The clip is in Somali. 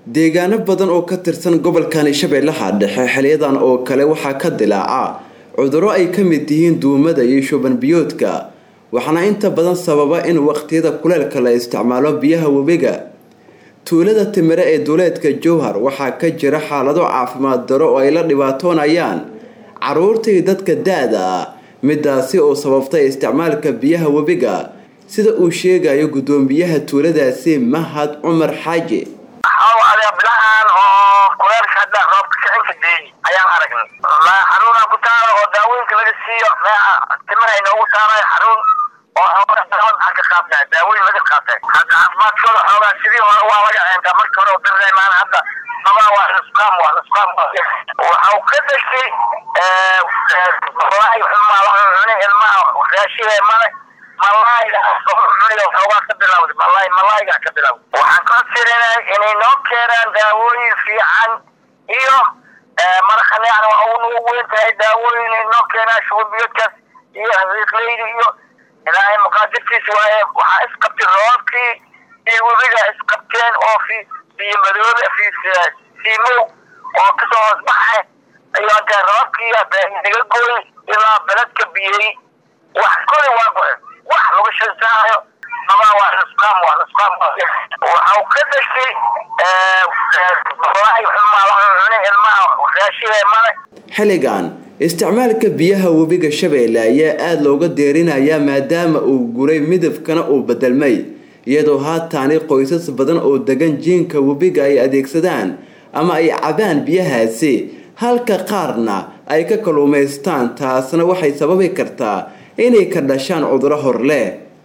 deegaano badan oo ka tirsan gobolkan Shabeellaha Dhexe xiliyadan oo kale waxa ka dilaaca cudurro ay ka mid yihiin duumada iyo shuban biyoodka waxaana inta badan sababa in waqtiyada kuleelka la isticmaalo biyaha webiga tuulada Timire ee duleedka Jowhar waxa ka jira xaalado caafimaad daro oo ay la dhibaatoonayaan caruurta iyo dadka da'da midaasi oo sababtay isticmaalka biyaha webiga sida uu sheegayo gudoomiyaha tuuladaasi Mahad Umar Xaaji bilahan oo kuleelka hadda roobka kicinka deeyay ayaan aragnay ma xaruna ku taalo oo daawooyinka laga siiyo Timire inoogu taalo xarun oo xoolaha ka qaatay daawooyin laga qaatay hadda caafimaadkooda xoolaha sidii hore waa laga ceentaa markii hore oo dareemaan hadda sababa waa nusqaam waxa uu ka dhashay wallahi xumaa ilmaha raashiga male malayga waxaan ka fiirinay inay noo keenaan daawooyin fiican iyo marxan yani waxa uu weyn tahay daawooyin noo keenaan shubiyoodkaas iyo hadiiqleydi iyo ilaahay muqaadirkiisa waaye waxaa isqabtay roobkii iyo webiga isqabteen oo fi madoobe fi siimow oo kasoo hoos baxay ayaa ka roobkii naga gooy ilaa beledka biyey wax kale waa go'ay wax lagu shaqeeyo ama waa nusqaam waxa uu ka dhashay wallahi xumaa ilmaha raashiga male xiligan isticmaalka biyaha webiga Shabeelle ayaa aad looga deerinayaa maadaama uu guray midabkana uu bedelmay iyadoo haatan qoysas badan oo degan jiinka webiga ay adeegsadaan ama ay cabaan biyahaasi halka qaarna ay ka kaluumaystaan taasna waxay sababi kartaa inay ka dhashaan cudurro hor leh